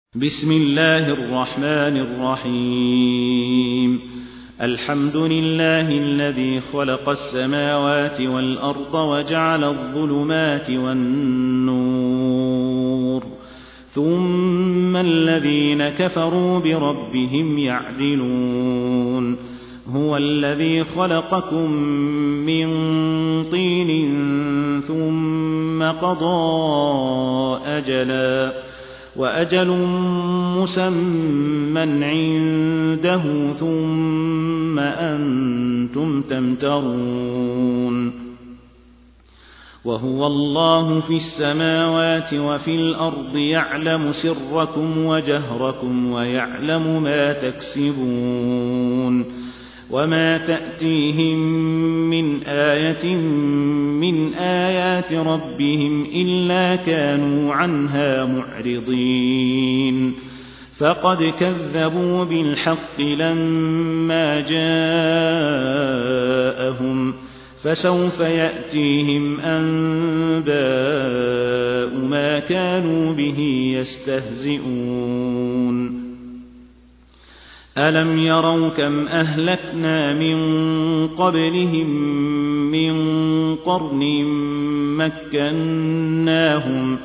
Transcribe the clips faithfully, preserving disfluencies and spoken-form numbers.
بسم الله الرحمن الرحيم. الحمد لله الذي خلق السماوات والأرض وجعل الظلمات والنور ثم الذين كفروا بربهم يعدلون. هو الذي خلقكم من طين ثم قضى أجلا وأجل مسمى عنده ثم أنتم تمترون. وهو الله في السماوات وفي الأرض يعلم سركم وجهركم ويعلم ما تكسبون. وما تأتيهم من آية من آيات ربهم إلا كانوا عنها معرضين. فقد كذبوا بالحق لما جاءهم فسوف يأتيهم أنباء ما كانوا به يستهزئون. ألم يروا كم أهلكنا من قبلهم من قرن مكناهم,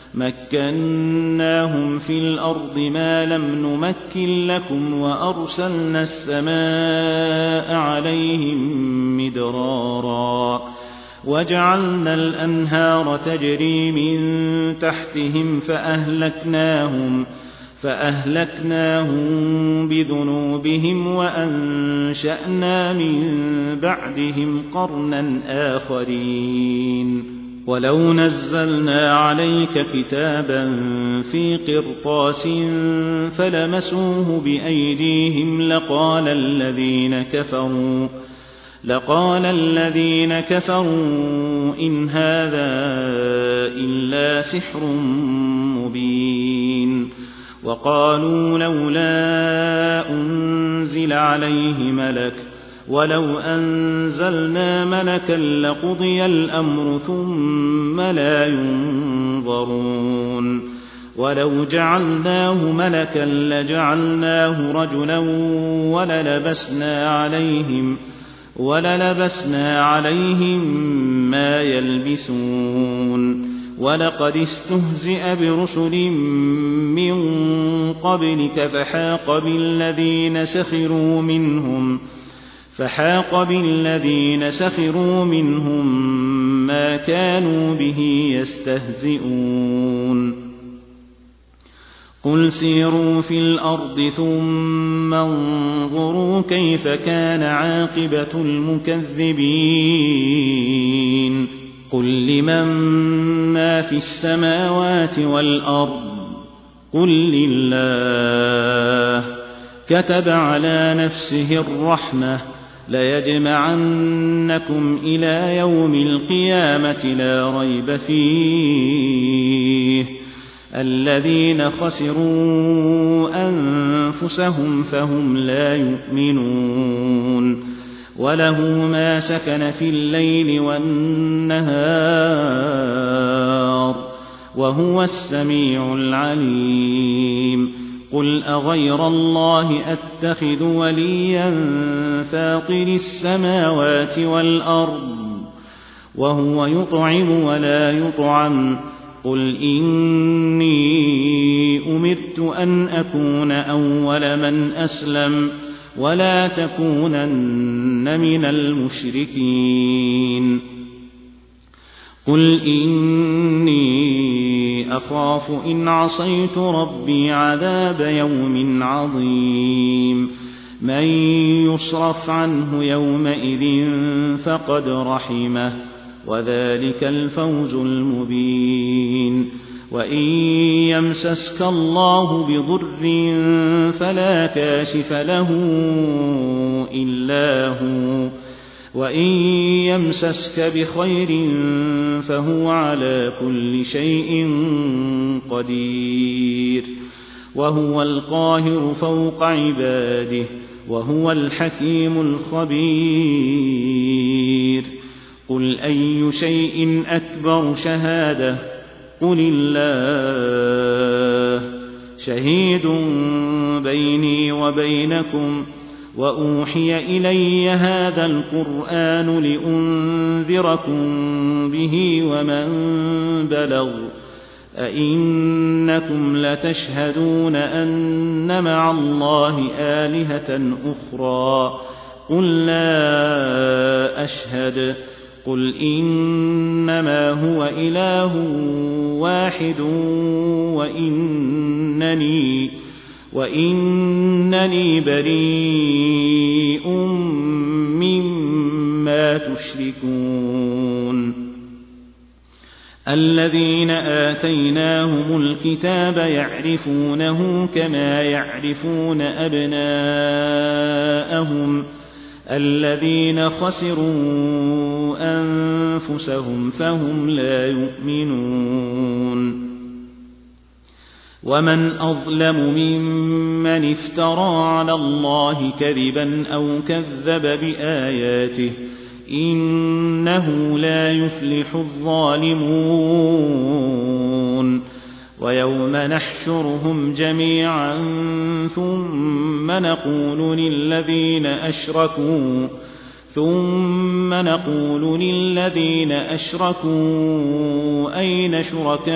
مكناهم في الأرض ما لم نمكن لكم وأرسلنا السماء عليهم مدرارا وجعلنا الأنهار تجري من تحتهم فأهلكناهم فأهلكناهم بذنوبهم وأنشأنا من بعدهم قرنا آخرين. ولو نزلنا عليك كتابا في قرطاس فلمسوه بأيديهم لقال الذين كفروا لقال الذين كفروا إن هذا إلا سحر مبين. وقالوا لولا أنزل عليه ملك ولو أنزلنا ملكا لقضي الأمر ثم لا ينظرون. ولو جعلناه ملكا لجعلناه رجلا وللبسنا عليهم وللبسنا عليهم ما يلبسون. ولقد استهزئ برسل من قبلك فحاق بالذين سخروا منهم فحاق بالذين سخروا منهم ما كانوا به يستهزئون. قل سيروا في الأرض ثم انظروا كيف كان عاقبة المكذبين. قل لمن ما في السماوات والأرض قل لله. كتب على نفسه الرحمة ليجمعنكم إلى يوم القيامة لا ريب فيه. الذين خسروا أنفسهم فهم لا يؤمنون. وله ما سكن في الليل والنهار وهو السميع العليم. قل أغير الله أتخذ وليا فاطر السماوات والأرض وهو يطعم ولا يطعم. قل إني أمرت أن أكون أول من أسلم ولا تكونن من المشركين. قل إني أخاف إن عصيت ربي عذاب يوم عظيم. من يصرف عنه يومئذ فقد رحمه وذلك الفوز المبين. وإن يمسسك الله بضر فلا كاشف له إلا هو وإن يمسسك بخير فهو على كل شيء قدير. وهو القاهر فوق عباده وهو الحكيم الخبير. قل أي شيء أكبر شهادة قل الله. شهيد بيني وبينكم وأوحي إلي هذا القرآن لأنذركم به ومن بلغ أئنكم لتشهدون أن مع الله آلهة أخرى قل لا أشهد قل إنما هو إله واحد وإنني وإنني بريء مما تشركون الذين آتيناهم الكتاب يعرفونه كما يعرفون أبناءهم الذين خسروا أنفسهم فهم لا يؤمنون ومن أظلم ممن افترى على الله كذبا أو كذب بآياته إنه لا يفلح الظالمون ويوم نحشرهم جميعا ثم نقول للذين أشركوا ثم نقول للذين أشركوا أين شركاؤكم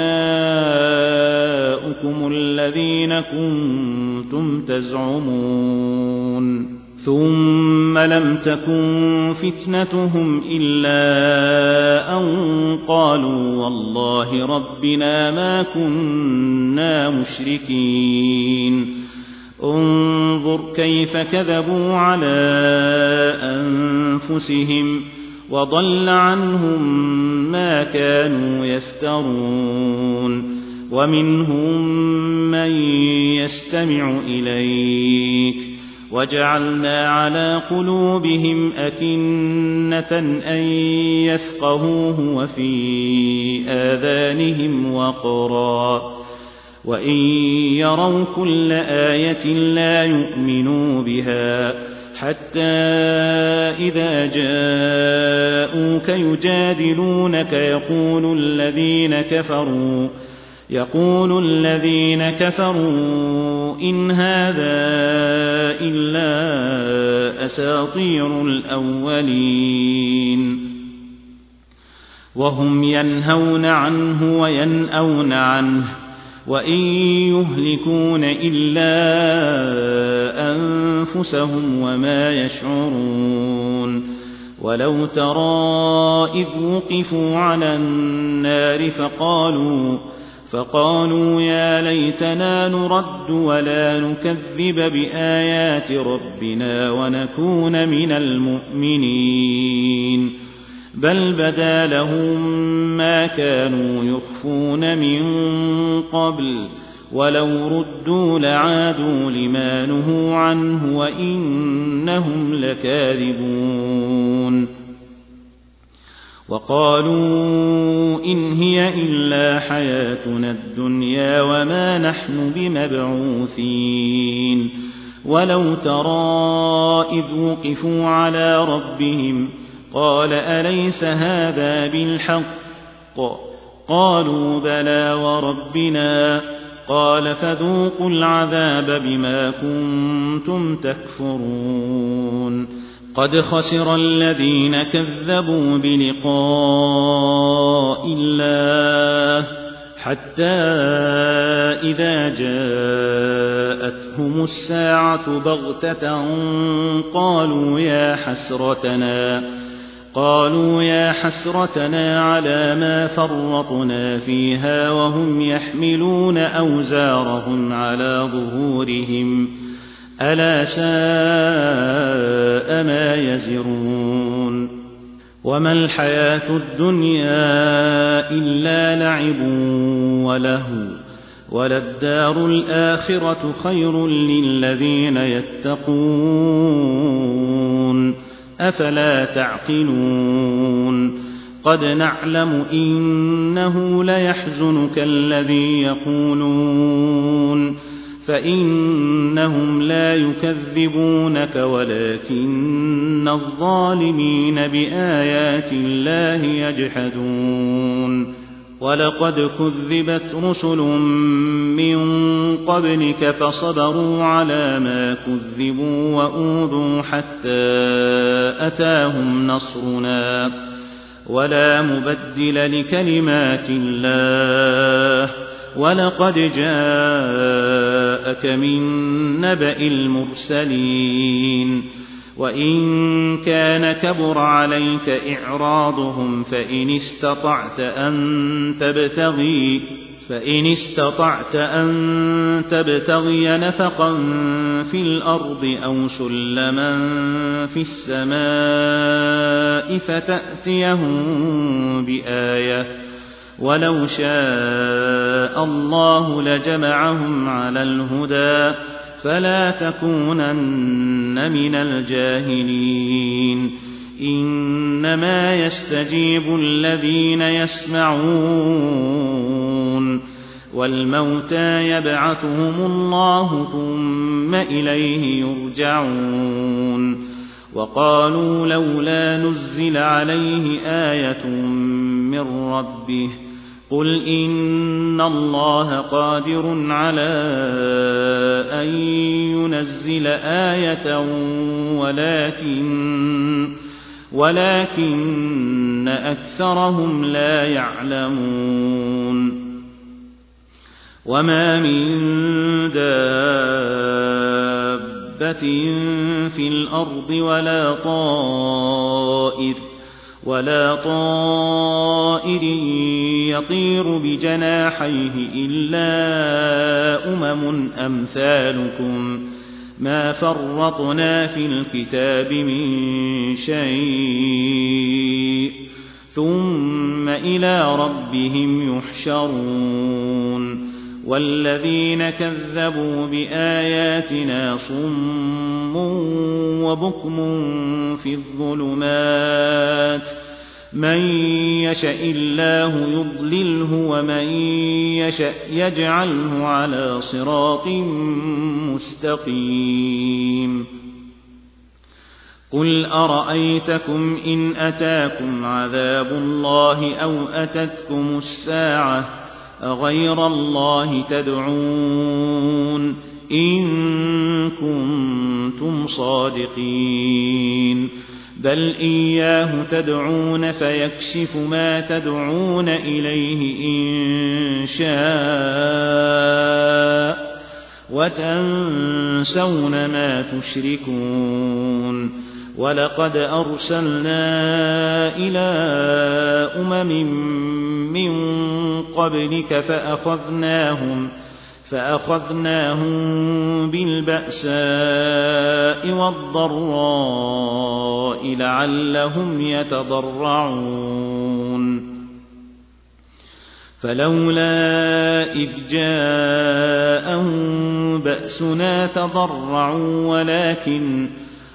الذين كنتم تزعمون ثم لم تكن فتنتهم إلا أن قالوا والله ربنا ما كنا مشركين انظر كيف كذبوا على أنفسهم وضل عنهم ما كانوا يفترون ومنهم من يستمع إليك وجعلنا على قلوبهم أكنة أن يفقهوه وفي آذانهم وقرا وإن يروا كل آية لا يؤمنوا بها حتى إذا جاءوك يجادلونك يقول الذين كفروا يقول الذين كفروا إن هذا إلا أساطير الأولين وهم ينهون عنه وينأون عنه وإن يهلكون إلا أنفسهم وما يشعرون ولو ترى إذ وقفوا على النار فقالوا فقالوا يا ليتنا نرد ولا نكذب بآيات ربنا ونكون من المؤمنين بل بدا لهم ما كانوا يخفون من قبل ولو ردوا لعادوا لما نهوا عنه وإنهم لكاذبون وقالوا إن هي إلا حياتنا الدنيا وما نحن بمبعوثين ولو ترى إذ وقفوا على ربهم قال أليس هذا بالحق قالوا بلى وربنا قال فذوقوا العذاب بما كنتم تكفرون قد خسر الذين كذبوا بلقاء الله حتى إذا جاءتهم الساعة بغتة قالوا يا حسرتنا قالوا يا حسرتنا على ما فرطنا فيها وهم يحملون أوزارهم على ظهورهم ألا ساء ما يزرون وما الحياة الدنيا إلا لعب ولهو وللدار الآخرة خير للذين يتقون أفلا تعقلون قد نعلم إنه ليحزنك الذي يقولون فإنهم لا يكذبونك ولكن الظالمين بآيات الله يجحدون ولقد كذبت رسل من قبلك فصبروا على ما كذبوا وأوذوا حتى أتاهم نصرنا ولا مبدل لكلمات الله ولقد جاءك من نبأ المرسلين وإن كان كبر عليك إعراضهم فإن استطعت أن تبتغي فإن استطعت أن تبتغي نفقا في الأرض أو سلما في السماء فتأتيهم بآية ولو شاء الله لجمعهم على الهدى فلا تكونن من الجاهلين إنما يستجيب الذين يسمعون والموتى يبعثهم الله ثم إليه يرجعون وقالوا لولا نزل عليه آية من ربه قل إن الله قادر على أن ينزل آية ولكن ولكن أكثرهم لا يعلمون وما من دابة في الأرض ولا طائر ولا طائر يطير بجناحيه إلا أمم أمثالكم ما فرطنا في الكتاب من شيء ثم إلى ربهم يحشرون والذين كذبوا بآياتنا صم وبكم في الظلمات من يشاء الله يضلله ومن يشاء يجعله على صراط مستقيم قل أرأيتكم إن أتاكم عذاب الله أو أتتكم الساعة أغير الله تدعون إن كنتم صادقين بل إياه تدعون فيكشف ما تدعون إليه إن شاء وتنسون ما تشركون ولقد أرسلنا إلى أمم من قبلك فأخذناهم فأخذناهم بالبأساء والضراء لعلهم يتضرعون فلولا إذ جاءهم بأسنا تضرعوا ولكن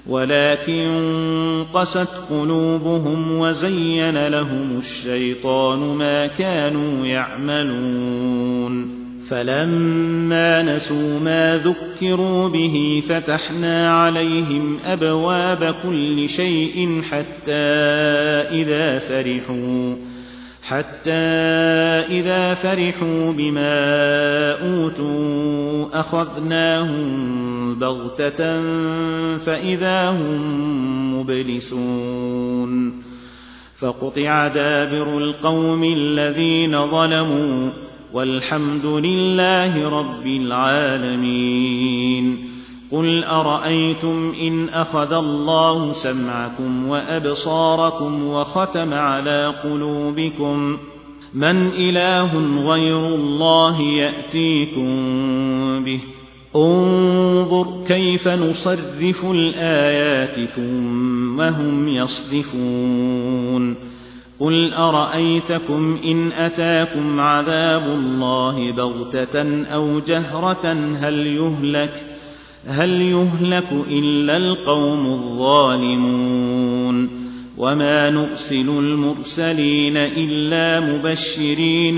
ولكن قست قلوبهم وزين لهم الشيطان ما كانوا يعملون فلما نسوا ما ذكروا به فتحنا عليهم أبواب كل شيء حتى إذا فرحوا حتى إذا فرحوا بما أوتوا أخذناهم بغتة فإذا هم مبلسون فقطع دابر القوم الذين ظلموا والحمد لله رب العالمين قل أرأيتم إن أخذ الله سمعكم وأبصاركم وختم على قلوبكم من إله غير الله يأتيكم به انظر كيف نصرف الآيات ثم هم يصدفون قل أرأيتكم إن أتاكم عذاب الله بغتة أو جهرة هل يهلك هل يهلك إلا القوم الظالمون وما نرسل المرسلين إلا مبشرين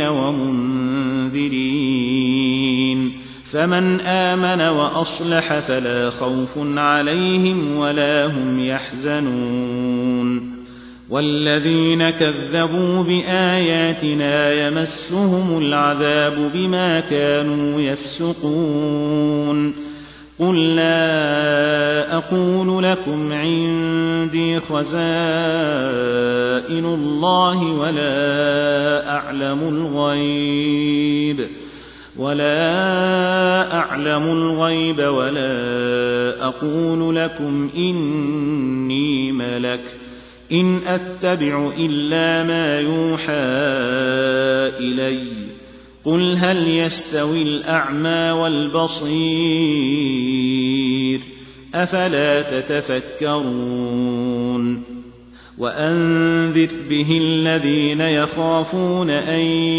ومنذرين فمن آمن وأصلح فلا خوف عليهم ولا هم يحزنون والذين كذبوا بآياتنا يمسهم العذاب بما كانوا يفسقون قل لا أقول لكم عندي خزائن الله ولا أعلم الغيب ولا أعلم الغيب ولا أقول لكم إني ملك إن أتبع إلا ما يوحى إلي قل هل يستوي الأعمى والبصير أفلا تتفكرون وأنذر به الذين يخافون أن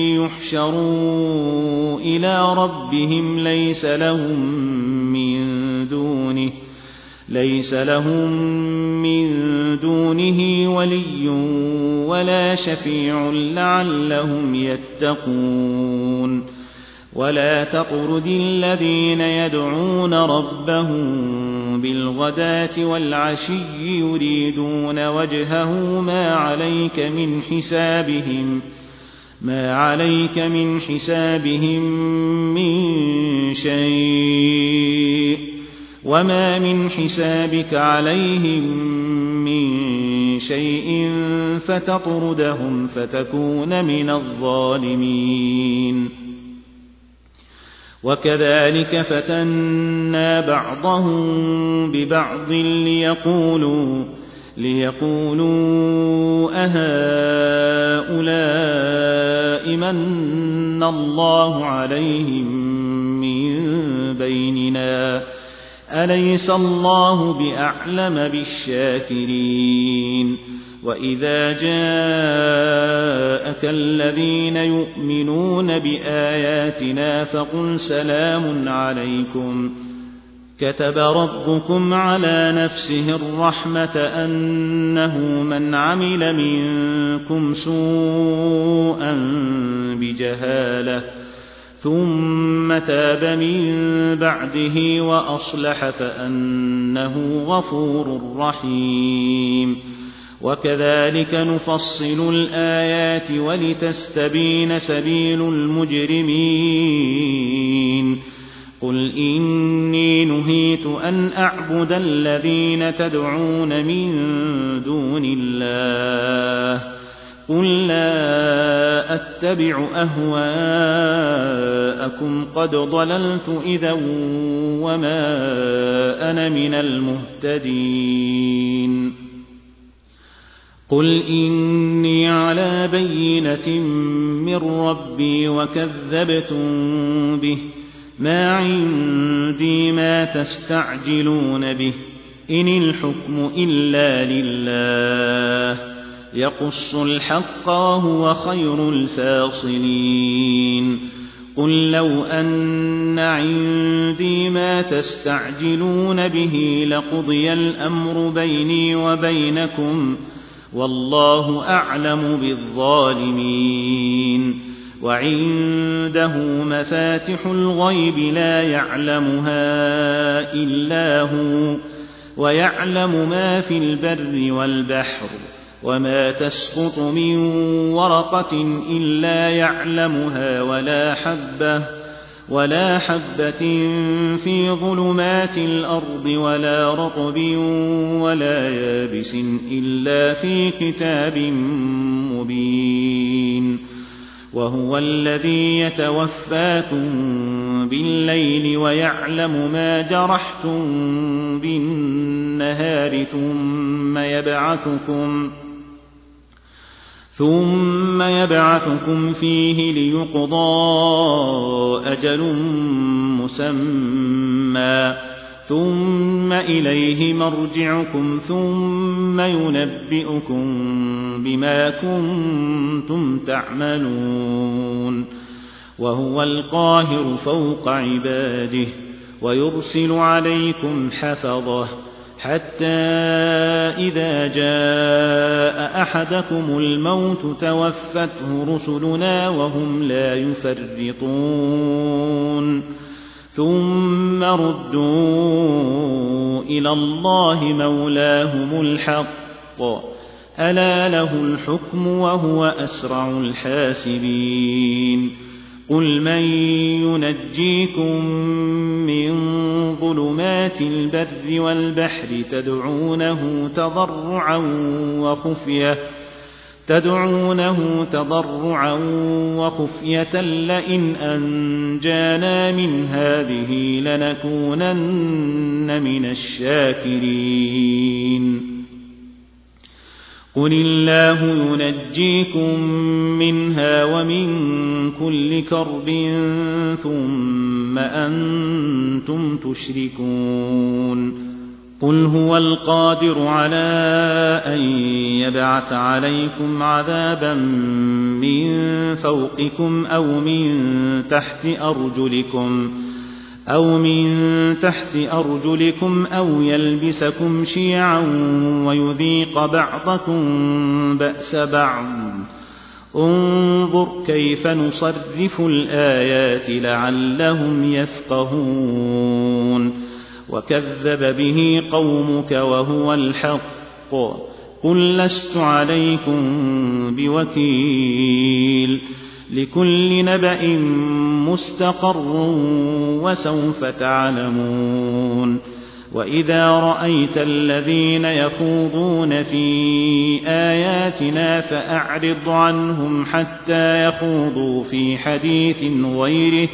يحشروا إلى ربهم ليس لهم من دونه ليس لهم من دونه ولي ولا شفيع لعلهم يتقون ولا تطرد الذين يدعون ربهم بالغداة والعشي يريدون وجهه ما عليك من حسابهم ما عليك من حسابهم من شيء وما من حسابك عليهم من شيء فتطردهم فتكون من الظالمين وكذلك فتنا بعضهم ببعض ليقولوا ليقولوا أهؤلاء من الله عليهم من بيننا أليس الله بأعلم بالشاكرين وإذا جاءك الذين يؤمنون بآياتنا فقل سلام عليكم كتب ربكم على نفسه الرحمة أنه من عمل منكم سوءا بجهالة ثم تاب من بعده وأصلح فأنه غفور رحيم وكذلك نفصل الآيات ولتستبين سبيل المجرمين قل إني نهيت أن أعبد الذين تدعون من دون الله قل لا أتبع أهواءكم قد ضللت إذا وما أنا من المهتدين قل إني على بينة من ربي وكذبتم به ما عندي ما تستعجلون به إن الحكم إلا لله يقص الحق وهو خير الفاصلين قل لو أن عندي ما تستعجلون به لقضي الأمر بيني وبينكم والله أعلم بالظالمين وعنده مفاتح الغيب لا يعلمها إلا هو ويعلم ما في البر والبحر وما تسقط من ورقة إلا يعلمها ولا حبة ولا حبة في ظلمات الأرض ولا رطب ولا يابس إلا في كتاب مبين وهو الذي يتوفاكم بالليل ويعلم ما جرحتم بالنهار ثم يبعثكم ثم يبعثكم فيه ليقضى أجل مسمى ثم إليه مرجعكم ثم ينبئكم بما كنتم تعملون وهو القاهر فوق عباده ويرسل عليكم حفظه حتى إذا جاء أحدكم الموت توفته رسلنا وهم لا يفرطون ثم ردوا إلى الله مولاهم الحق ألا له الحكم وهو أسرع الحاسبين قل من ينجيكم من ظلمات البر والبحر تدعونه تضرعا وخفية تدعونه تضرعا وخفية لئن أنجانا من هذه لنكونن من الشاكرين قل الله ينجيكم منها ومن كل كرب ثم أنتم تشركون قل هو القادر على أن يبعث عليكم عذابا من فوقكم أو من تحت أرجلكم أو من تحت أرجلكم أو يلبسكم شيعا ويذيق بعضكم بأس بعض انظر كيف نصرف الآيات لعلهم يفقهون وكذب به قومك وهو الحق قل لست عليكم بوكيل لكل نبأ مستقر وسوف تعلمون وإذا رأيت الذين يخوضون في آياتنا فأعرض عنهم حتى يخوضوا في حديث غيره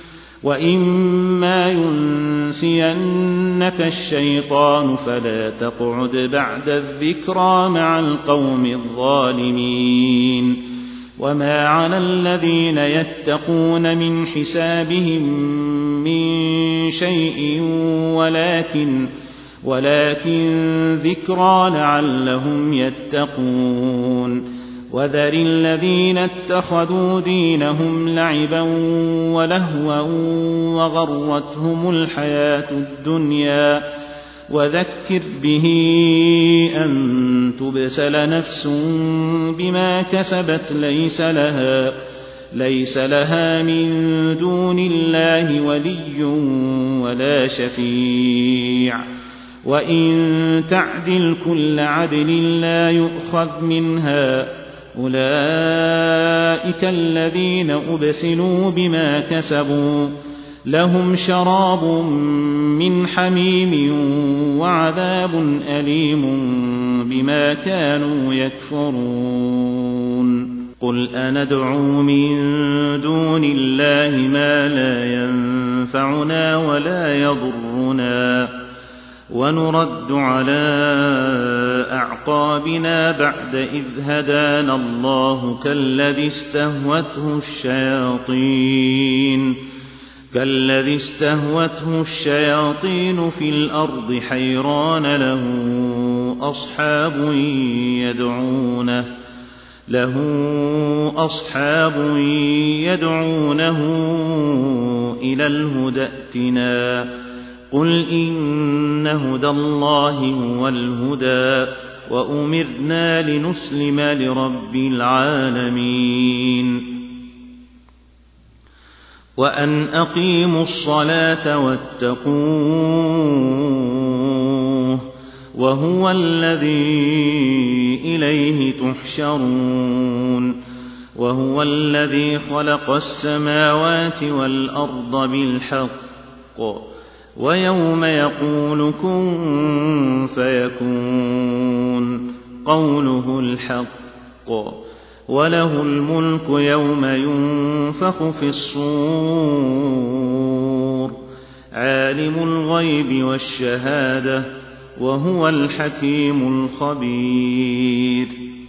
وإما ينسينك الشيطان فلا تقعد بعد الذكرى مع القوم الظالمين وما على الذين يتقون من حسابهم من شيء ولكن ولكن ذكرى لعلهم يتقون وذر الذين اتخذوا دينهم لعبا ولهوا وغرتهم الحياة الدنيا وذكر به أن تبسل نفس بما كسبت ليس لها ليس لها من دون الله ولي ولا شفيع وإن تعدل كل عدل لا يؤخذ منها أولئك الذين أبسلوا بما كسبوا لهم شراب من حميم وعذاب أليم بما كانوا يكفرون قل أندعو من دون الله ما لا ينفعنا ولا يضرنا ونرد على أعقابنا بعد إذ هدانا الله كالذي استهوته الشياطين كالذي استهوته الشياطين في الأرض حيران له أصحاب يدعونه له أصحاب يدعونه إلى الهدى ائتنا قل إن هدى الله هو الهدى وأمرنا لنسلم لرب العالمين وأن أقيموا الصلاة واتقوه وهو الذي إليه تحشرون وهو الذي خلق السماوات والأرض بالحق ويوم يقول كن فيكون قوله الحق وله الملك يوم ينفخ في الصور عالم الغيب والشهادة وهو الحكيم الخبير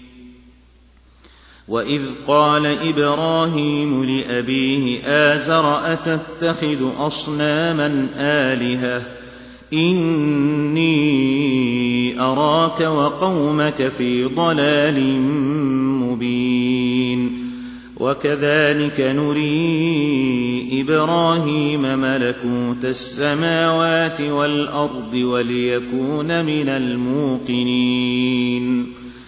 وإذ قال إبراهيم لأبيه آزر أتتخذ أصناما آلهة إني أراك وقومك في ضلال مبين وكذلك نري إبراهيم ملكوت السماوات والأرض وليكون من الموقنين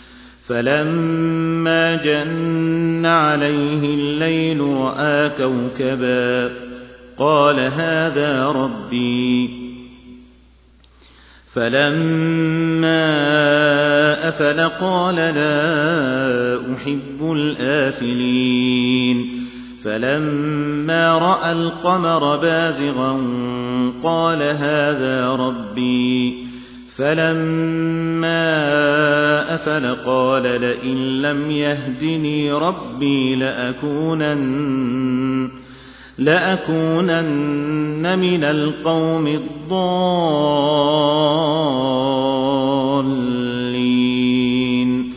فلما جن عليه الليل رأى كوكبا قال هذا ربي فلما أفل قال لا أحب الآفلين فلما رأى القمر بازغا قال هذا ربي فلما أفل قال لئن لم يهدني ربي لأكونن لأكونن من القوم الضالين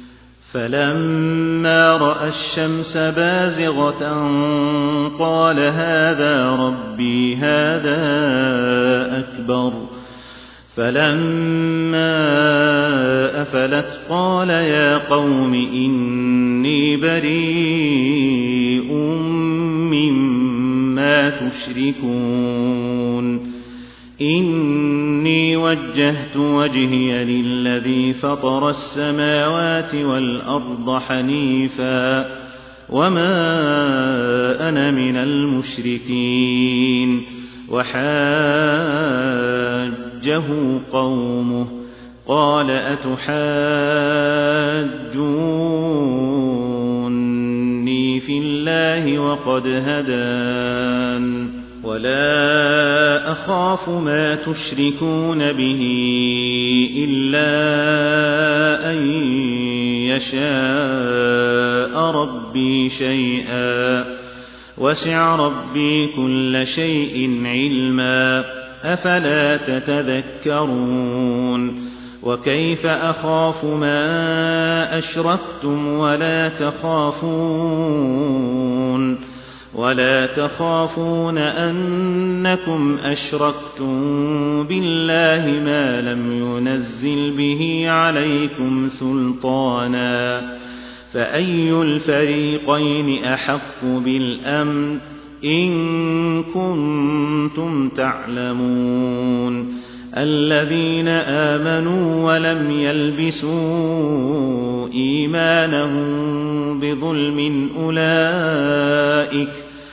فلما رأى الشمس بازغة قال هذا ربي هذا أكبر فلما أفلت قال يا قوم إني بريء مما تشركون إني وجهت وجهي للذي فطر السماوات والأرض حنيفا وما أنا من المشركين وحاجه قومه قال أتحاجوني في الله وقد هدان ولا أخاف ما تشركون به إلا أن يشاء ربي شيئا وسع ربي كل شيء علما أفلا تتذكرون وكيف أخاف ما أشركتم ولا تخافون ولا تخافون أنكم أشركتم بالله ما لم ينزل به عليكم سلطانا فأي الفريقين أحق بالأمن إن كنتم تعلمون الذين آمنوا ولم يلبسوا إيمانهم بظلم أولئك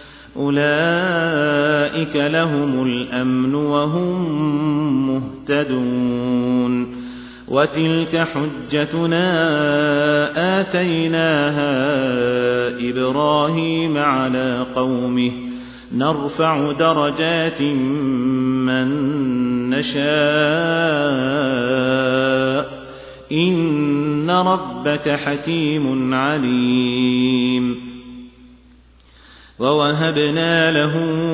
أولئك لهم الأمن وهم مهتدون وتلك حجتنا آتيناها إبراهيم على قومه نرفع درجات من نشاء إن ربك حكيم عليم ووهبنا له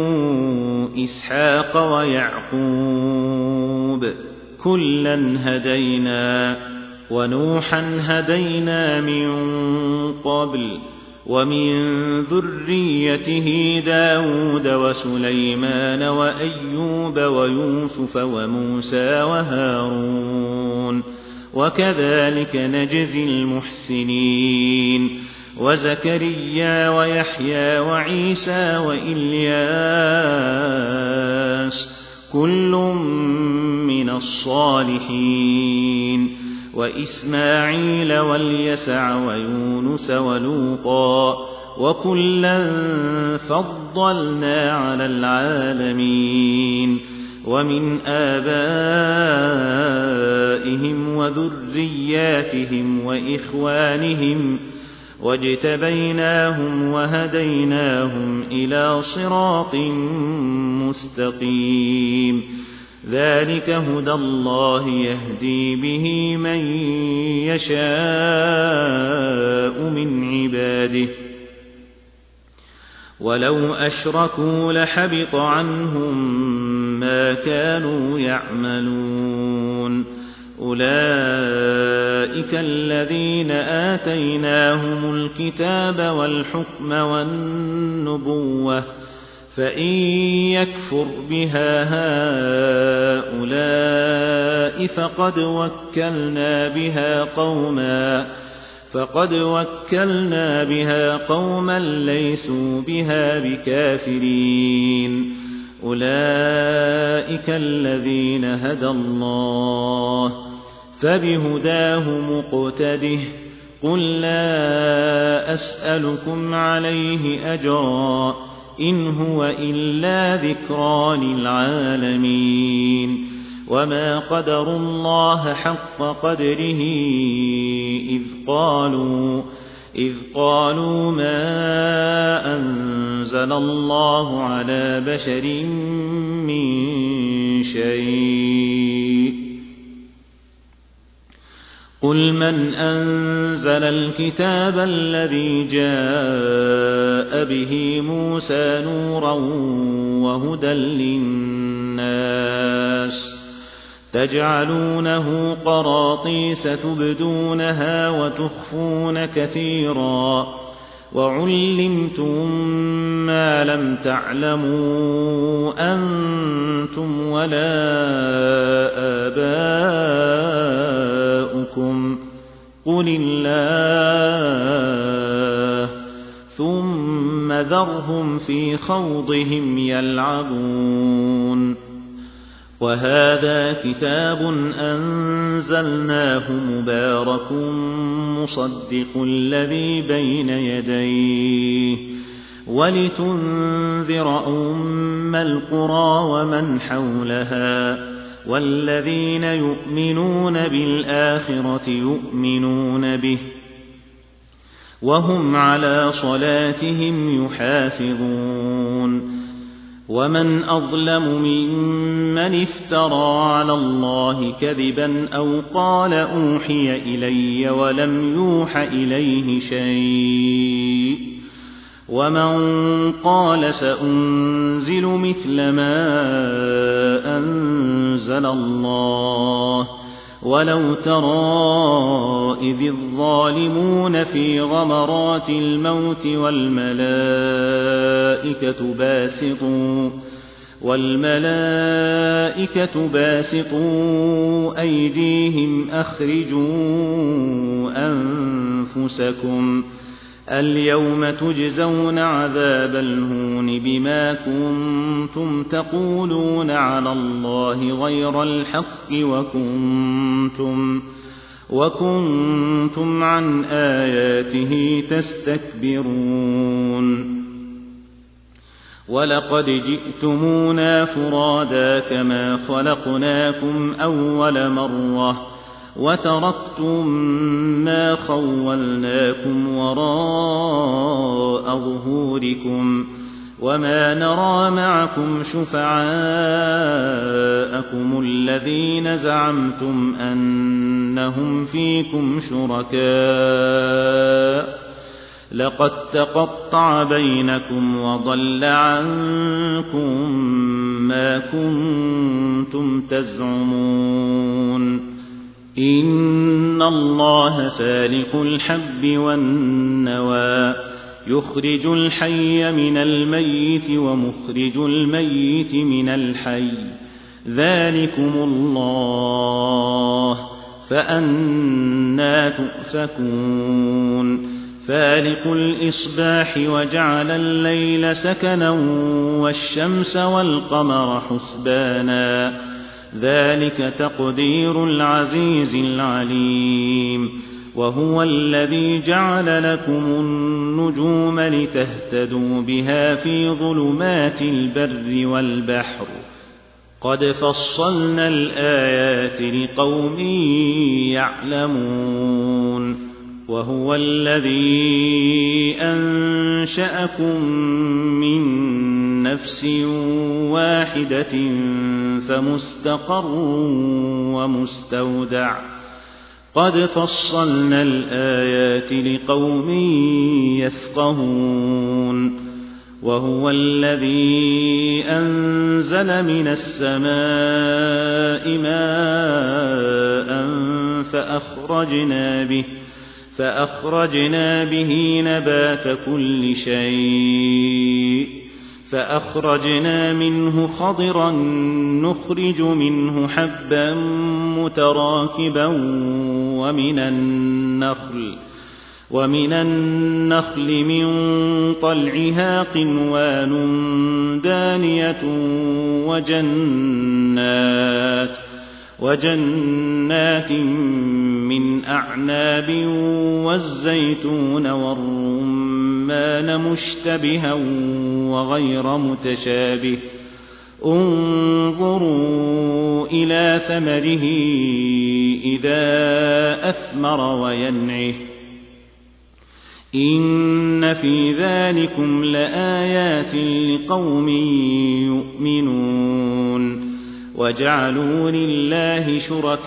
إسحاق ويعقوب كلا هدينا ونوحا هدينا من قبل ومن ذريته داود وسليمان وأيوب ويوسف وموسى وهارون وكذلك نجزي المحسنين وزكريا ويحيى وعيسى وإلياس كل من الصالحين وإسماعيل واليسع ويونس ولوطا وكلا فضلنا على العالمين ومن آبائهم وذرياتهم وإخوانهم واجتبيناهم وهديناهم إلى صراط مستقيم ذلك هدى الله يهدي به من يشاء من عباده ولو أشركوا لحبط عنهم ما كانوا يعملون أولئك الذين آتيناهم الكتاب والحكم والنبوة فإن يكفر بها هؤلاء فقد وكلنا بها قوما فقد وكلنا بها قوما ليسوا بها بكافرين أولئك الذين هدى الله فبهداه مقتده قل لا أسألكم عليه أجرا إن هو إلا ذكرى للعالمين وما قدروا الله حق قدره إذ قالوا إذ قالوا ما أنزل الله على بشر من شيء قل من أنزل الكتاب الذي جاء به موسى نورا وهدى للناس تجعلونه قراطيس تبدونها وتخفون كثيرا وعلمتم ما لم تعلموا أنتم ولا آباؤكم قل الله ثم ذرهم في خوضهم يلعبون وهذا كتاب أنزلناه مبارك مصدق الذي بين يديه ولتنذر أم القرى ومن حولها والذين يؤمنون بالآخرة يؤمنون به وهم على صلاتهم يحافظون ومن أظلم ممن افترى على الله كذبا أو قال أوحي إلي ولم يوح إليه شيء ومن قال سأنزل مثل ما أنزل الله ولو ترى إذ الظالمون في غمرات الموت والملائكة باسطوا والملائكة باسطوا أيديهم أخرجوا أنفسكم اليوم تجزون عذاب الهون بما كنتم تقولون على الله غير الحق وكنتم, وكنتم عن آياته تستكبرون ولقد جئتمونا فرادا كما خلقناكم أول مرة وتركتم ما خولناكم وراء ظهوركم وما نرى معكم شفعاءكم الذين زعمتم أنهم فيكم شركاء لقد تقطع بينكم وضل عنكم ما كنتم تزعمون إن الله فالق الحب والنوى يخرج الحي من الميت ومخرج الميت من الحي ذلكم الله فأنى تؤفكون فالق الإصباح وجعل الليل سكنا والشمس والقمر حسبانا ذلك تقدير العزيز العليم وهو الذي جعل لكم النجوم لتهتدوا بها في ظلمات البر والبحر قد فصلنا الآيات لقوم يعلمون وهو الذي أنشأكم من نفس واحدة فمستقر ومستودع قد فصلنا الآيات لقوم يفقهون وهو الذي أنزل من السماء ماء فأخرجنا به فأخرجنا به نبات كل شيء فأخرجنا منه خضرا نخرج منه حبا متراكبا ومن النخل ومن النخل من طلعها قنوان دانية وجنات وجنات من أعناب والزيتون والرمان مشتبها وغير متشابه انظروا إلى ثمره إذا أثمر وينعه إن في ذلكم لآيات لقوم يؤمنون وجعلوا لله شركاء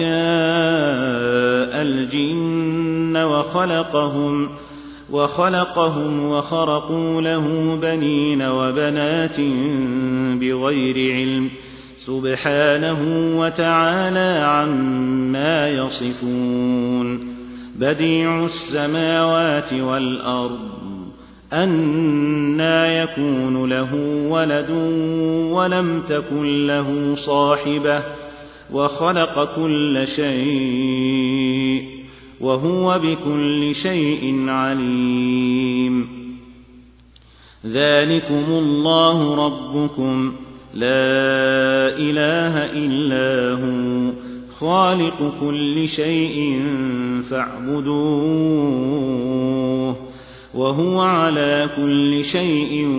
الجن وخلقهم وخلقهم وخرقوا له بنين وبنات بغير علم سبحانه وتعالى عما يصفون بديع السماوات والأرض أنى يكون له ولد ولم تكن له صاحبة وخلق كل شيء وهو بكل شيء عليم ذلكم الله ربكم لا إله إلا هو خالق كل شيء فاعبدوه وهو على كل شيء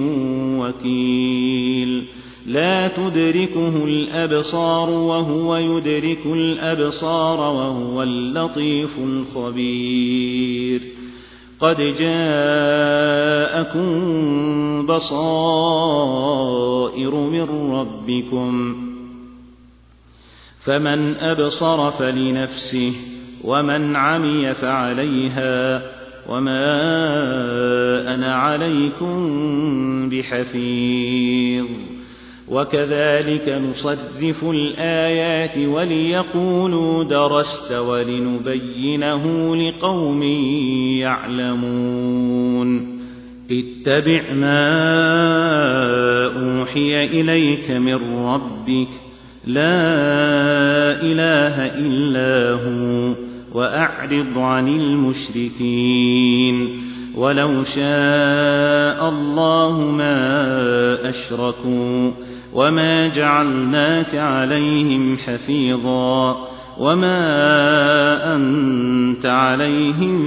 وكيل لا تدركه الأبصار وهو يدرك الأبصار وهو اللطيف الخبير قد جاءكم بصائر من ربكم فمن أبصر فلنفسه ومن عمي فعليها وما أنا عليكم بحفيظ وكذلك نصرف الآيات وليقولوا درست ولنبينه لقوم يعلمون اتبع ما أوحي إليك من ربك لا إله إلا هو وأعرض عن المشركين ولو شاء الله ما أشركوا وما جعلناك عليهم حفيظا وما أنت عليهم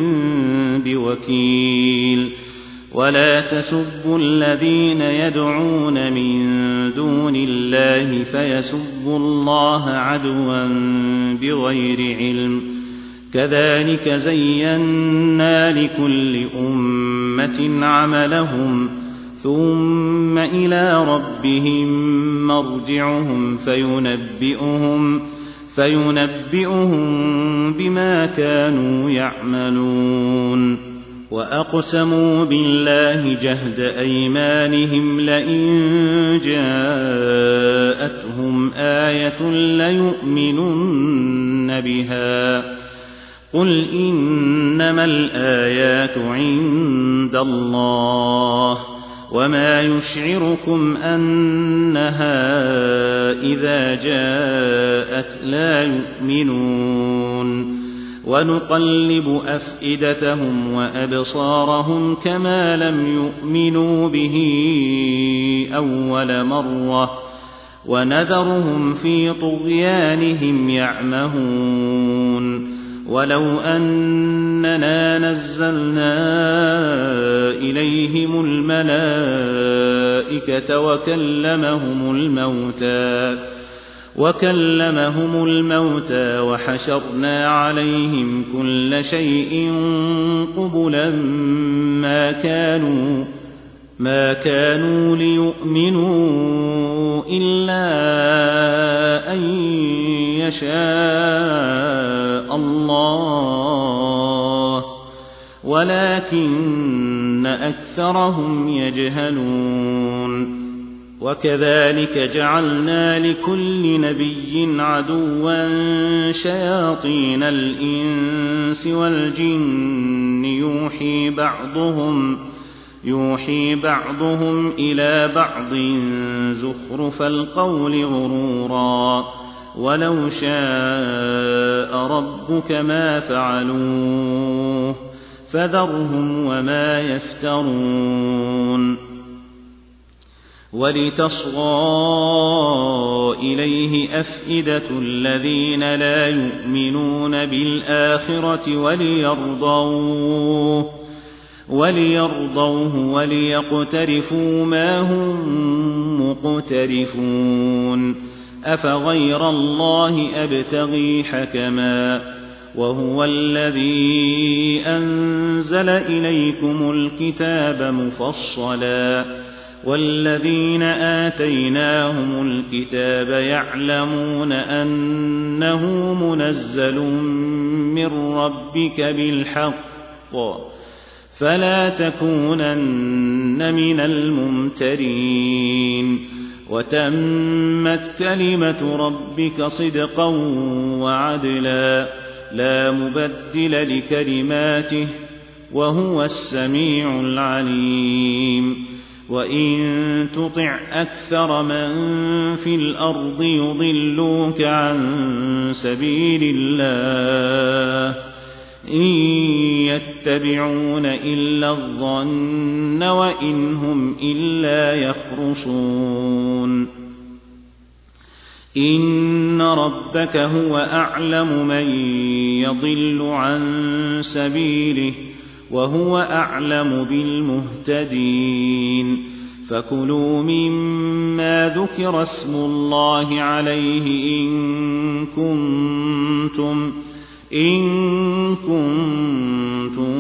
بوكيل ولا تسبوا الذين يدعون من دون الله فيسبوا الله عدوا بغير علم كذلك زينا لكل أمة عملهم ثم إلى ربهم مرجعهم فينبئهم, فينبئهم بما كانوا يعملون وأقسموا بالله جهد أيمانهم لئن جاءتهم آية ليؤمنن بها قل إنما الآيات عند الله وما يشعركم أنها إذا جاءت لا يؤمنون ونقلب أفئدتهم وأبصارهم كما لم يؤمنوا به أول مرة ونذرهم في طغيانهم يعمهون ولو أننا نزلنا إليهم الملائكة وكلمهم الموتى وكلمهم الموتى وحشرنا عليهم كل شيء قبلا ما كانوا ما كانوا ليؤمنوا إلا أن يشاء الله ولكن أكثرهم يجهلون وكذلك جعلنا لكل نبي عدوا شياطين الإنس والجن يوحي بعضهم يوحي بعضهم إلى بعض زخرف القول غرورا ولو شاء ربك ما فعلوه فذرهم وما يفترون ولتصغى إليه أفئدة الذين لا يؤمنون بالآخرة وليرضوه وليرضوه وليقترفوا ما هم مقترفون أفغير الله أبتغي حكما وهو الذي أنزل إليكم الكتاب مفصلا والذين آتيناهم الكتاب يعلمون أنه منزل من ربك بالحق فلا تكونن من الممترين وتمت كلمة ربك صدقا وعدلا لا مبدل لكلماته وهو السميع العليم وإن تطع أكثر من في الأرض يضلوك عن سبيل الله إن يتبعون إلا الظن وإن هم إلا يخرصون إن ربك هو أعلم من يضل عن سبيله وهو أعلم بالمهتدين فكلوا مما ذكر اسم الله عليه إن كنتم إن كنتم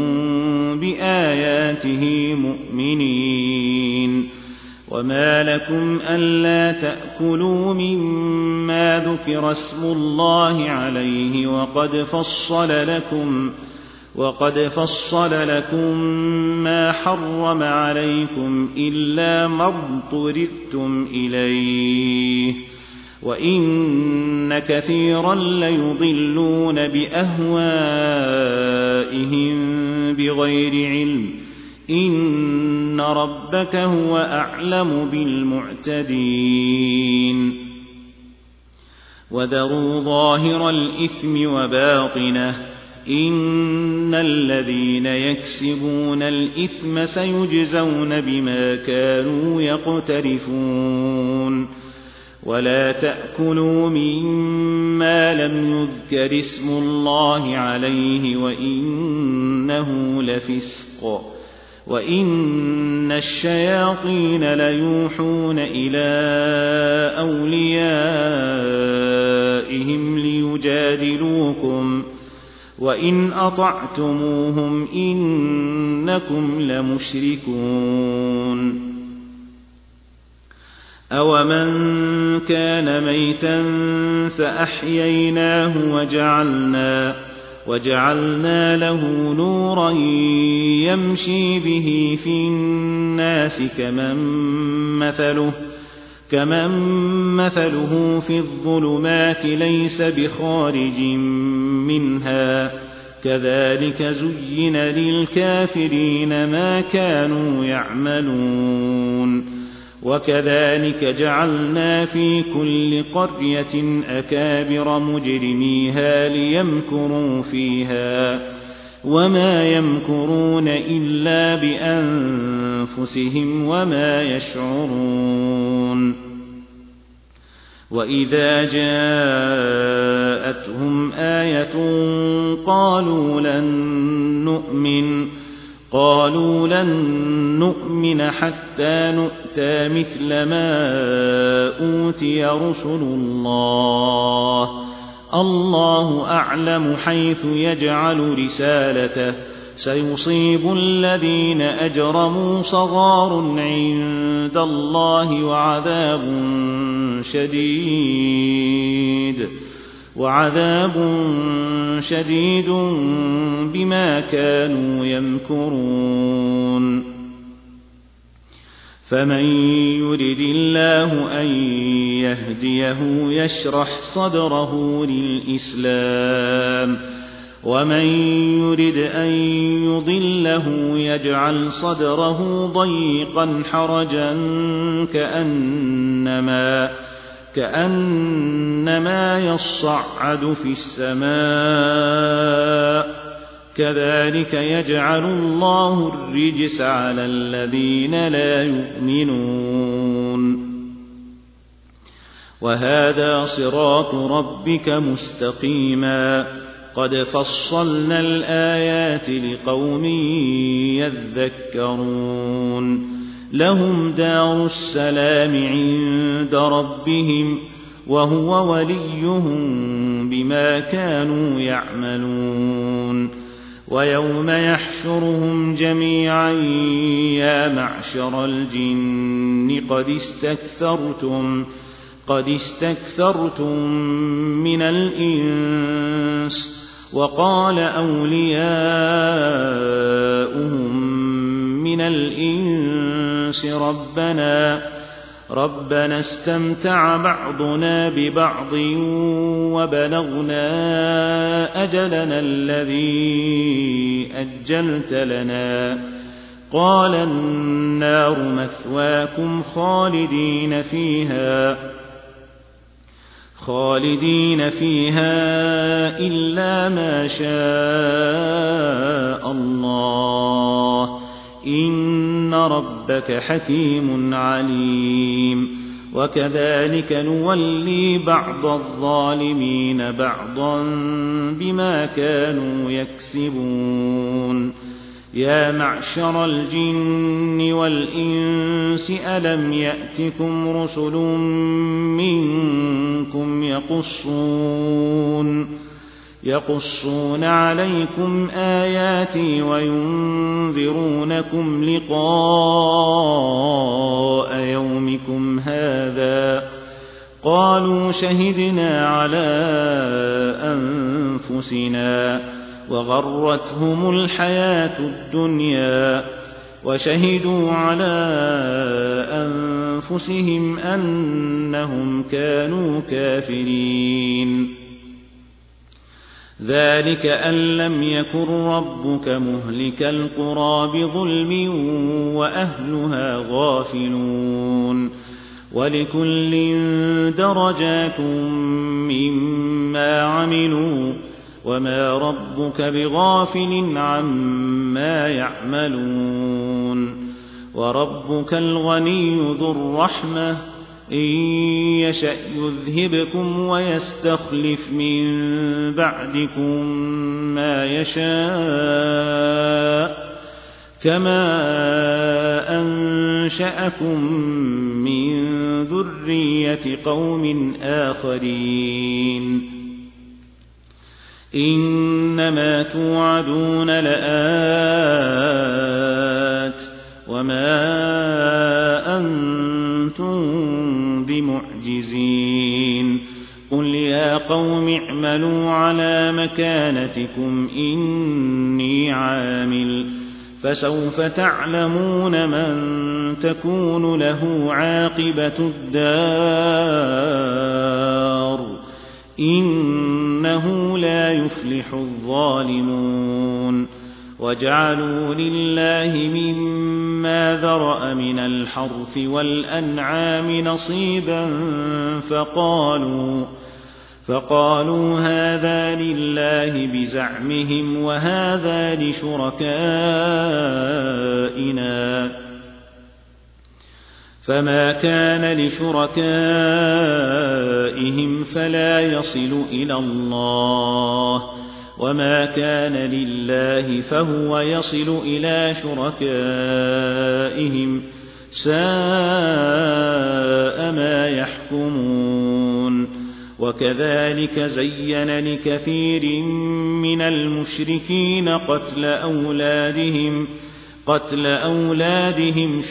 بآياته مؤمنين وما لكم ألا تأكلوا مما ذكر اسم الله عليه وقد فصل لكم وقد فصل لكم ما حرم عليكم إلا ما اضطررتم إليه وإن كثيرا ليضلون بأهوائهم بغير علم إن ربك هو أعلم بالمعتدين وذروا ظاهر الإثم وباطنه إن الذين يكسبون الإثم سيجزون بما كانوا يقترفون ولا تأكلوا مما لم يذكر اسم الله عليه وإنه لفسق وإن الشياطين ليوحون إلى أوليائهم ليجادلوكم وإن أطعتموهم إنكم لمشركون أومن كان ميتا فأحييناه وجعلنا وجعلنا له نورا يمشي به في الناس كمن مثله كمن مثله في الظلمات ليس بخارج منها كذلك زين للكافرين ما كانوا يعملون وكذلك جعلنا في كل قرية أكابر مجرميها ليمكروا فيها وما يمكرون إلا بأنفسهم وما يشعرون وإذا جاءتهم آية قالوا لن نؤمن قالوا لن نؤمن حتى نؤتى مثل ما أوتي رسل الله الله أعلم حيث يجعل رسالته سيصيب الذين أجرموا صغار عند الله وعذاب شديد وعذاب شديد بما كانوا يمكرون فمن يرد الله أن يهديه يشرح صدره للإسلام ومن يرد أن يضله يجعل صدره ضيقا حرجا كأنما كأنما يصعد في السماء كذلك يجعل الله الرجس على الذين لا يؤمنون وهذا صراط ربك مستقيما قد فصلنا الآيات لقوم يذكرون لهم دار السلام عند ربهم وهو وليهم بما كانوا يعملون. ويوم يحشرهم جميعا يا معشر الجن قد استكثرتم قد استكثرتم من الإنس. وقال أولياؤهم من الإنس ربنا ربنا استمتع بعضنا ببعض وبلغنا أجلنا الذي أجلت لنا قال النار مثواكم خالدين فيها خالدين فيها إلا ما شاء الله إن ربك حكيم عليم. وكذلك نولي بعض الظالمين بعضا بما كانوا يكسبون. يا معشر الجن والإنس ألم يأتكم رسل منكم يقصون يقصون عليكم آياتي وينذرونكم لقاء يومكم هذا قالوا شهدنا على أنفسنا وغرتهم الحياة الدنيا وشهدوا على أنفسهم أنهم كانوا كافرين. ذلك أن لم يكن ربك مهلك القرى بظلم وأهلها غافلون. ولكل درجات مما عملوا وما ربك بغافل عما يعملون. وربك الغني ذو الرحمة إن يشأ يذهبكم ويستخلف من بعدكم ما يشاء كما أنشأكم من ذرية قوم آخرين. إنما توعدون لآت وما أنتم بمعجزين. قل يا قوم اعملوا على مكانتكم إني عامل فسوف تعلمون من تكون له عاقبة الدار إنه لا يفلح الظالمون. وجعلوا لله مما ذرأ من الحرث والأنعام نصيبا فقالوا فقالوا هذا لله بزعمهم وهذا لشركائنا فما كان لشركائهم فلا يصل إلى الله وما كان لله فهو يصل إلى شركائهم ساء ما يحكمون. وكذلك زين لكثير من المشركين قتل أولادهم قتل أولادهم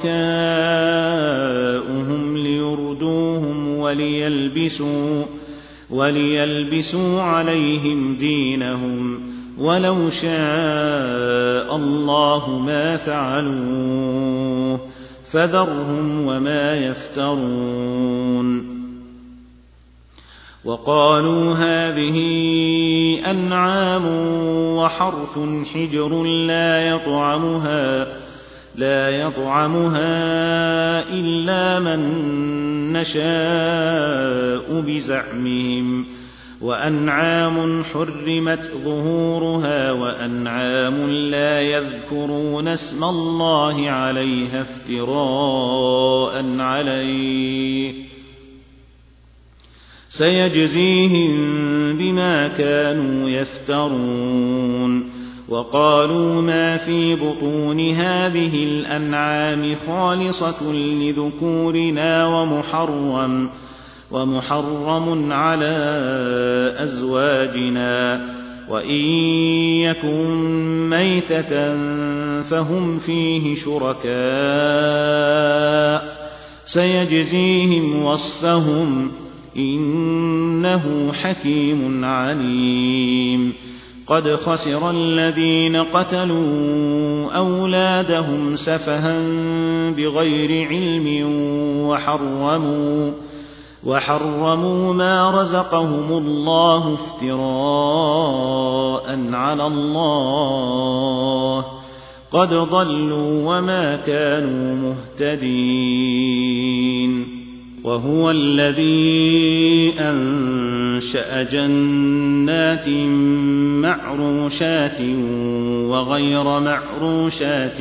شركاؤهم ليردوهم وليلبسوا وليلبسوا عليهم دينهم ولو شاء الله ما فعلوه فذرهم وما يفترون. وقالوا هذه أنعام وحرث حجر لا يطعمها لا يطعمها إلا من نشاء بزعمهم وأنعام حرمت ظهورها وأنعام لا يذكرون اسم الله عليها افتراء عليه سيجزيهم بما كانوا يفترون. وقالوا ما في بطون هذه الأنعام خالصة لذكورنا ومحرم ومحرم على أزواجنا، وإن يكن ميتة فهم فيه شركاء سيجزيهم وصفهم إنه حكيم عليم. قد خسر الذين قتلوا أولادهم سفها بغير علم وحرموا وحرموا ما رزقهم الله افتراء على الله، قد ضلوا وما كانوا مهتدين. وهو الذي أنشأ جنات معروشات وغير معروشات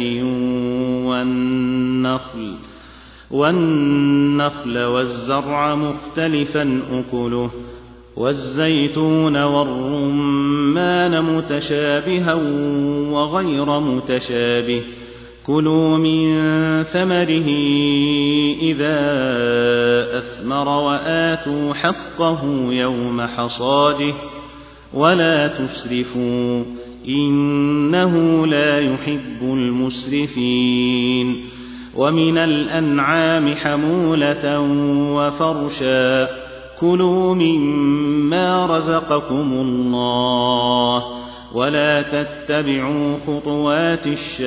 والنخل والنخل والزرع مختلفا أكله والزيتون والرمان متشابها وغير متشابه، كلوا من ثمره إذا أثمر وآتوا حقه يوم حصاده ولا تسرفوا إنه لا يحب المسرفين. ومن الأنعام حمولة وفرشا، كلوا مما رزقكم الله ولا تتبعوا خطوات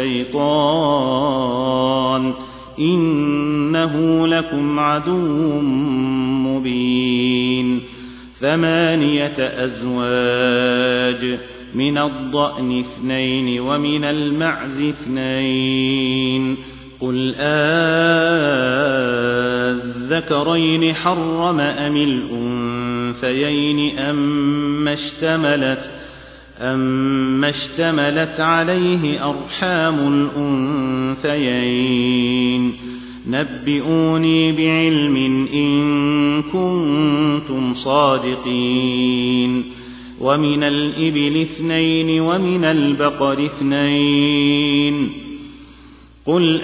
الشيطان إنه لكم عدو مبين. ثمانية أزواج، من الضأن اثنين ومن المعز اثنين، قل آذكرين حرم أم الأنثيين أم اشتملت أم اشتملت عليه أرحام الأنثيين، نبئوني بعلم إن كنتم صادقين. ومن الإبل اثنين ومن البقر اثنين، قل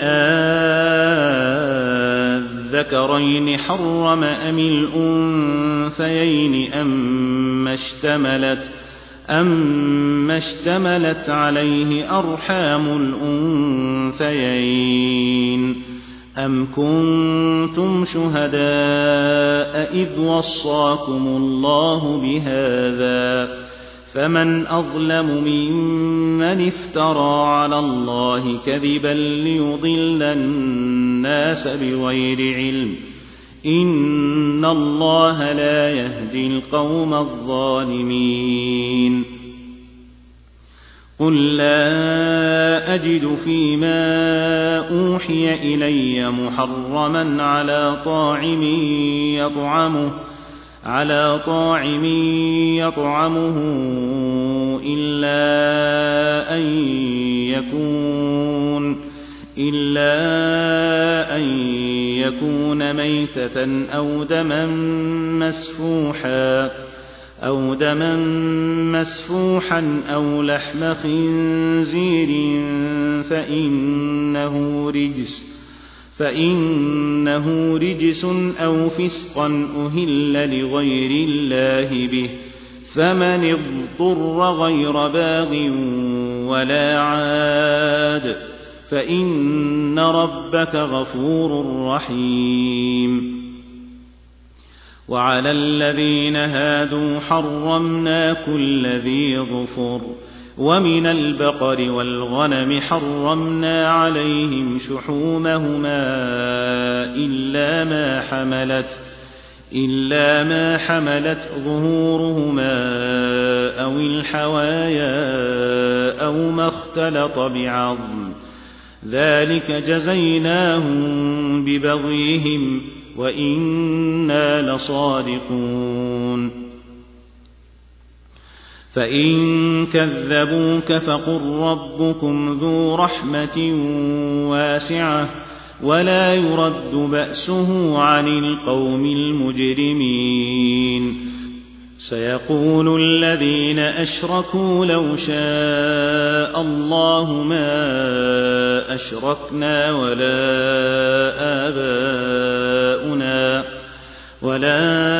آذكرين حرم أم الأنثيين أم اشتملت أم اشتملت عليه أرحام الأنثيين، أم كنتم شهداء إذ وصاكم الله بهذا، فمن أظلم ممن افترى على الله كذبا ليضل الناس بغير علم، إن الله لا يهدي القوم الظالمين. قل لا أجد فيما أوحي إلي محرما على طاعم يطعمه على طاعم يطعمه إلا أن يكون إلا أن يكون ميتة أو دما مسفوحا أو دما مسفوحا أو لحم خنزير فإنه رجس فإنه رجس أو فسقا أهل لغير الله به، فمن اضطر غير باغ ولا عاد فإن ربك غفور رحيم. وعلى الذين هادوا حرمنا كل ذي ظفر، ومن البقر والغنم حرمنا عليهم شحومهما إلا ما حملت إلا ما حملت ظهورهما أو الحوايا أو ما اختلط بعظم، ذلك جزيناهم ببغيهم وإنا لصادقون. فإن كذبوك فقل ربكم ذو رحمة واسعة ولا يرد بأسه عن القوم المجرمين. سيقول الذين أشركوا لو شاء الله ما أشركنا ولا آباؤنا ولا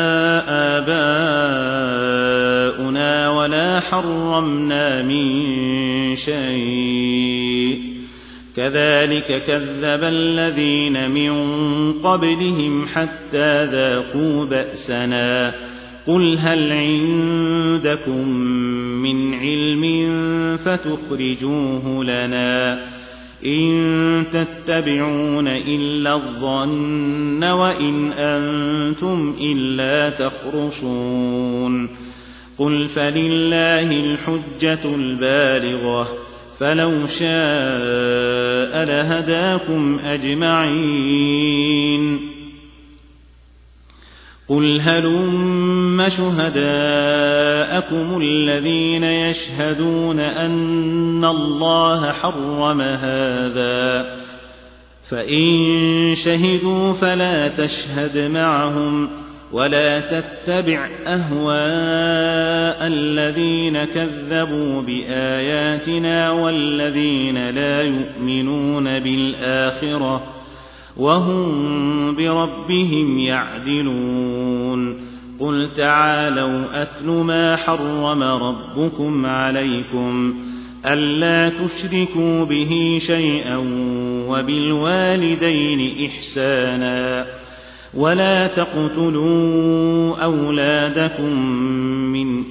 آباؤنا ولا حرمنا من شيء كذلك كذب الذين من قبلهم حتى ذاقوا بأسنا قل هل عندكم من علم فتخرجوه لنا إن تتبعون إلا الظن وإن أنتم إلا تخرصون قل فلله الحجة البالغة فلو شاء لهداكم أجمعين قل هلم شهداءكم الذين يشهدون أن الله حرم هذا فإن شهدوا فلا تشهد معهم ولا تتبع أهواء الذين كذبوا بآياتنا والذين لا يؤمنون بالآخرة وهم بربهم يعدلون قل تعالوا أتل ما حرم ربكم عليكم ألا تشركوا به شيئا وبالوالدين إحسانا ولا تقتلوا أولادكم من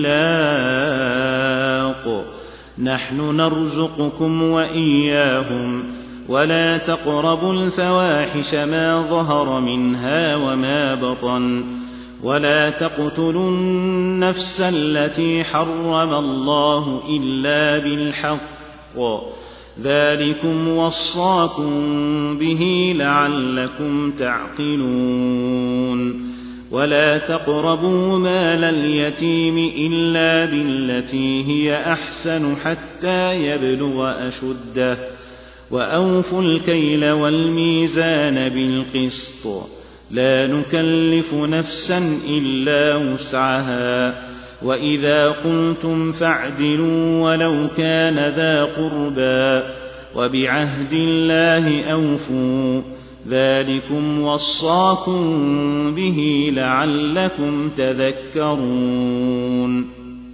إملاق نحن نرزقكم وإياهم ولا تقربوا الفواحش ما ظهر منها وما بطن ولا تقتلوا النفس التي حرم الله إلا بالحق ذلكم وصاكم به لعلكم تعقلون ولا تقربوا مال اليتيم إلا بالتي هي أحسن حتى يبلغ أشده وأوفوا الكيل والميزان بالقسط لا نكلف نفسا إلا وسعها وإذا قلتم فاعدلوا ولو كان ذا قربى وبعهد الله أوفوا ذلكم وصاكم به لعلكم تذكرون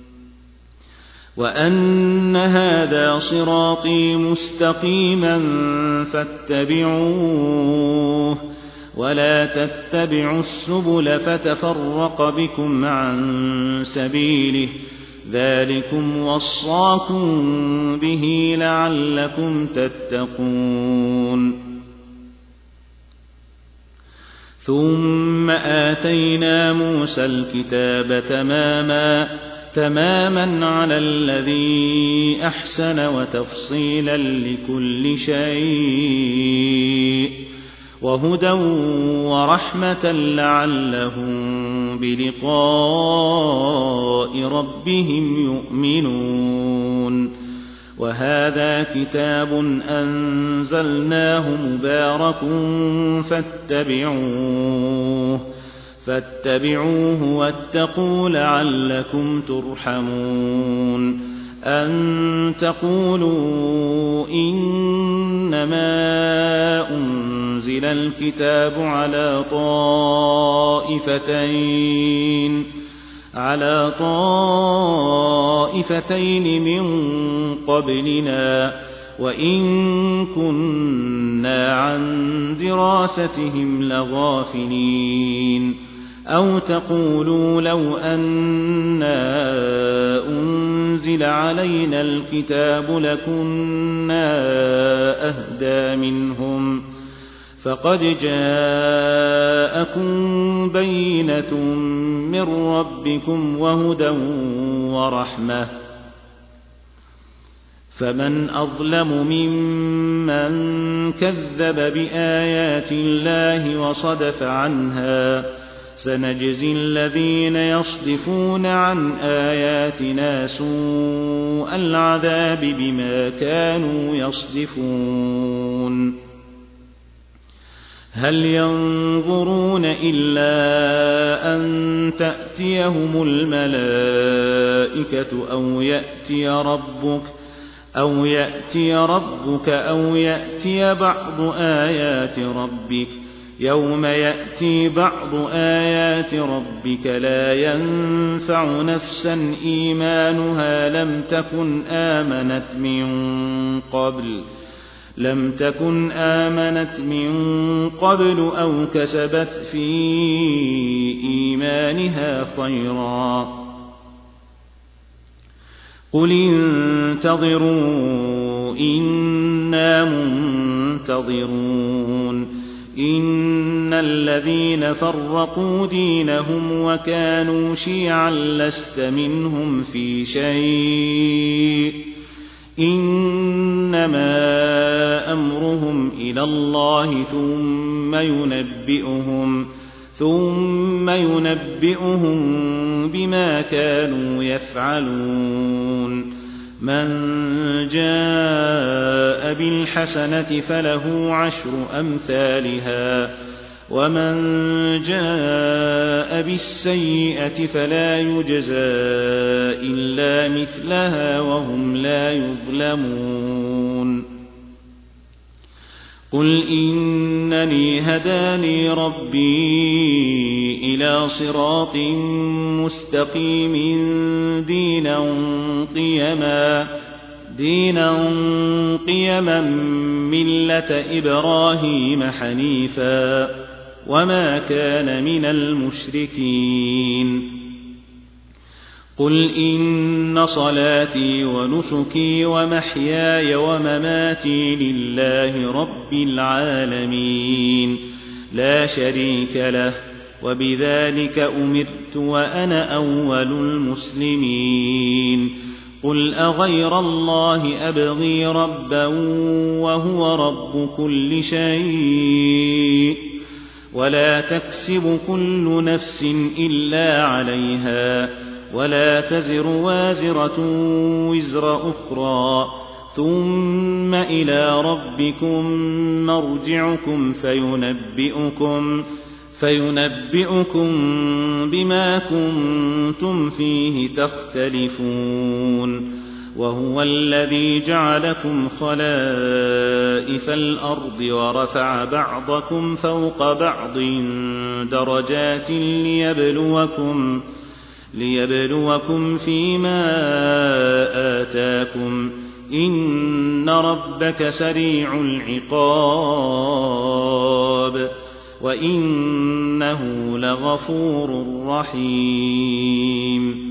وأن هذا صراطي مستقيما فاتبعوه ولا تتبعوا السبل فتفرق بكم عن سبيله ذلكم وصاكم به لعلكم تتقون ثم آتينا موسى الكتاب تماما تماما على الذي أحسن وتفصيلا لكل شيء وهدى ورحمة لعلهم بلقاء ربهم يؤمنون وهذا كتاب أنزلناه مبارك فاتبعوه فاتبعوه واتقوا لعلكم ترحمون أن تقولوا إنما أنزل الكتاب على طائفتين على طائفتين من قبلنا وإن كنا عن دراستهم لغافلين أو تقولوا لو أنا أنزل علينا الكتاب لكنا أهدى منهم فقد جاءكم بينة من ربكم وهدى ورحمة فمن أظلم ممن كذب بآيات الله وصدف عنها سنجزي الذين يصدفون عن آياتنا سوء العذاب بما كانوا يصدفون هل ينظرون إلا أن تأتيهم الملائكة أو يأتي ربك أو يأتي ربك أو يأتي بعض آيات ربك يوم يأتي بعض آيات ربك لا ينفع نفسا إيمانها لم تكن آمنت من قبل لم تكن آمنت من قبل أو كسبت في إيمانها خيرا قل انتظروا إنا منتظرون إن الذين فرقوا دينهم وكانوا شيعا لست منهم في شيء إنما أمرهم إلى الله ثم ينبئهم ثم ينبئهم بما كانوا يفعلون من جاء بالحسنة فله عشر أمثالها ومن جاء بالسيئة فلا يجزى إلا مثلها وهم لا يظلمون قل إنني هداني ربي إلى صراط مستقيم دينا قيما دينا قيما ملة إبراهيم حنيفا وما كان من المشركين قل إن صلاتي ونسكي ومحياي ومماتي لله رب العالمين لا شريك له وبذلك أمرت وأنا أول المسلمين قل أغير الله أبغي ربا وهو رب كل شيء ولا تكسب كل نفس إلا عليها ولا تزر وازرة وزر أخرى ثم إلى ربكم مرجعكم فينبئكم فينبئكم بما كنتم فيه تختلفون وهو الذي جعلكم خلائف الأرض ورفع بعضكم فوق بعض درجات ليبلوكم ليبلوكم فيما آتاكم إن ربك سريع العقاب وإنه لغفور رحيم